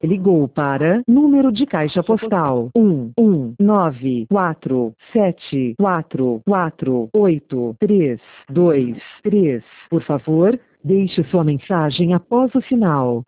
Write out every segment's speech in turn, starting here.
Ligou para número de caixa postal 11947448323. Por favor, deixe sua mensagem após o sinal.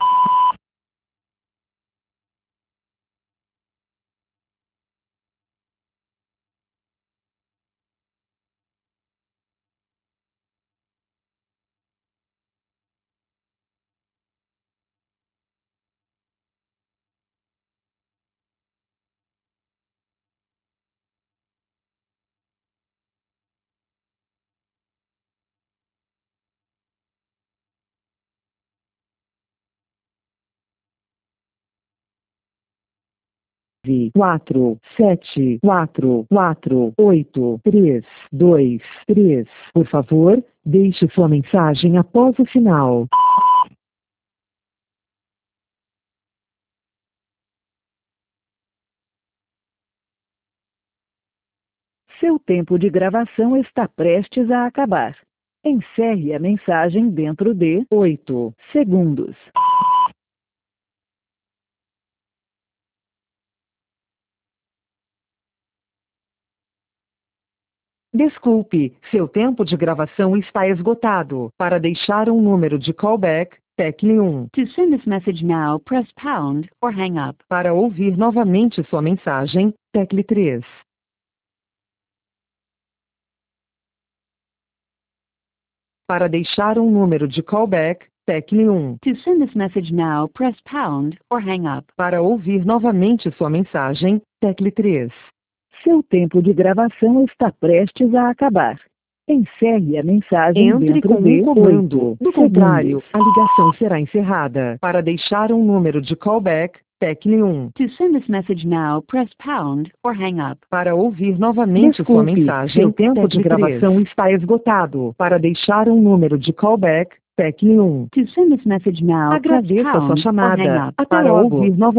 Quatro sete quatro quatro oito três dois três. Por favor, deixe sua mensagem após o sinal. Seu tempo de gravação está prestes a acabar. Encerre a mensagem dentro de 8 segundos. Desculpe, seu tempo de gravação está esgotado. Para deixar um número de callback, tecle 1. To send this message now, press pound or hang up. Para ouvir novamente sua mensagem, tecle 3. Para deixar um número de callback, tecle 1. To send this message now, press pound or hang up. Para ouvir novamente sua mensagem, tecle 3. Seu tempo de gravação está prestes a acabar. Encerre a mensagem Entre dentro com de um comando. 8 Do contrário, a ligação será encerrada. Para deixar um número de callback, tecle 1. To send this message now, press pound or hang up. Para ouvir novamente sua mensagem, seu tempo de gravação está esgotado. Para deixar um número de callback, tecle 1. To send this message now, press Agradeça pound sua or hang chamada. up. Até Para logo. ouvir Ouvir novamente